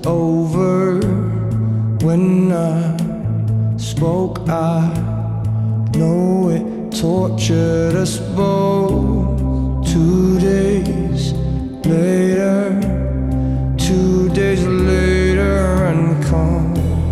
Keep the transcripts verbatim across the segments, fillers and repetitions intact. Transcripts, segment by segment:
over. When I spoke, I know it tortured us both. Two days later, two days later, and come.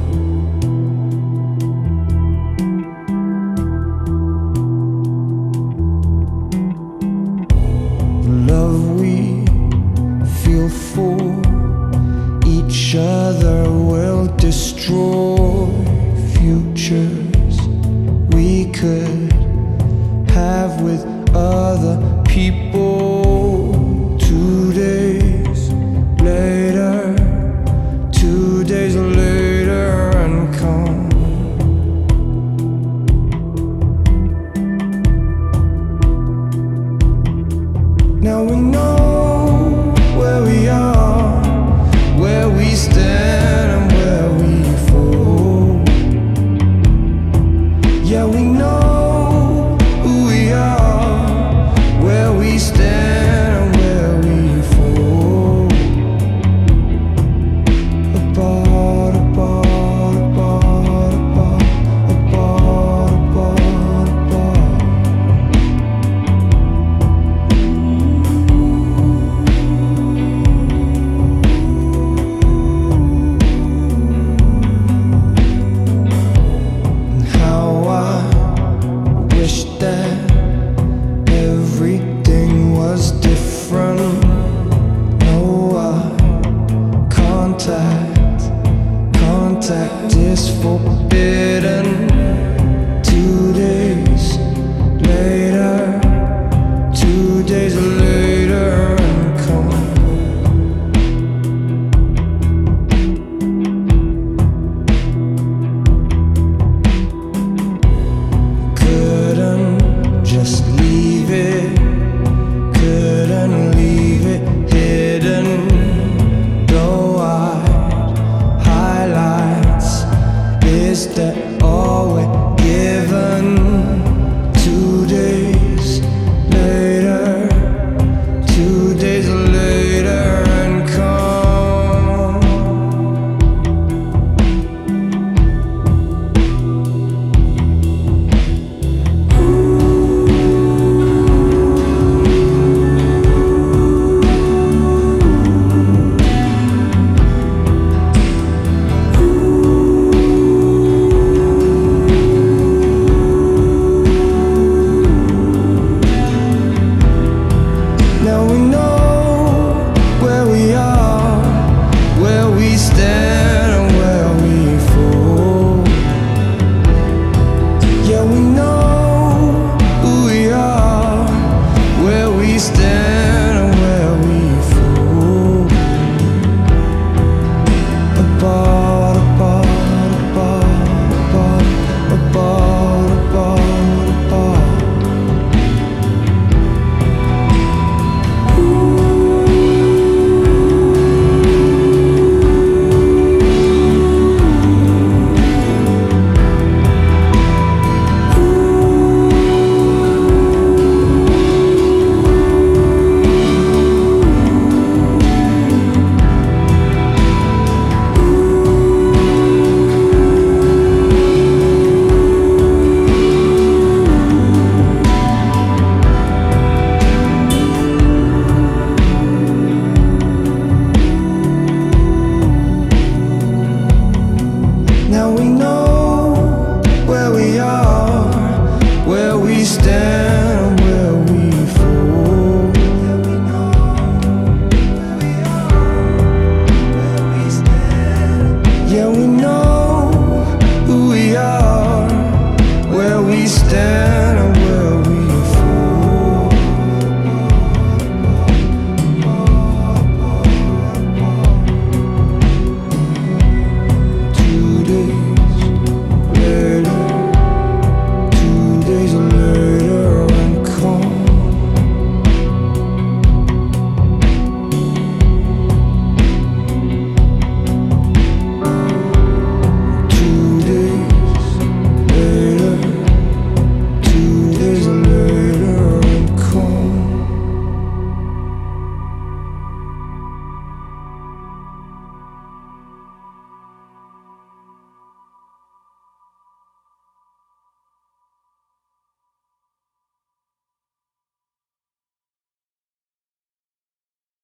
The love we feel for each other will destroy futures we could have with other people. Two days later, two days later, and come. Now we know where we are, where we stand and where we fall. Yeah, we know who we are, where we stand and where we fall. Apart, apart, apart, apart, apart, apart, apart. Wish that everything was different. No eye contact, contact is forbidden. Two days later, two days later, and come. Just leave it, couldn't leave it hidden. Though I highlights, is that all we're given?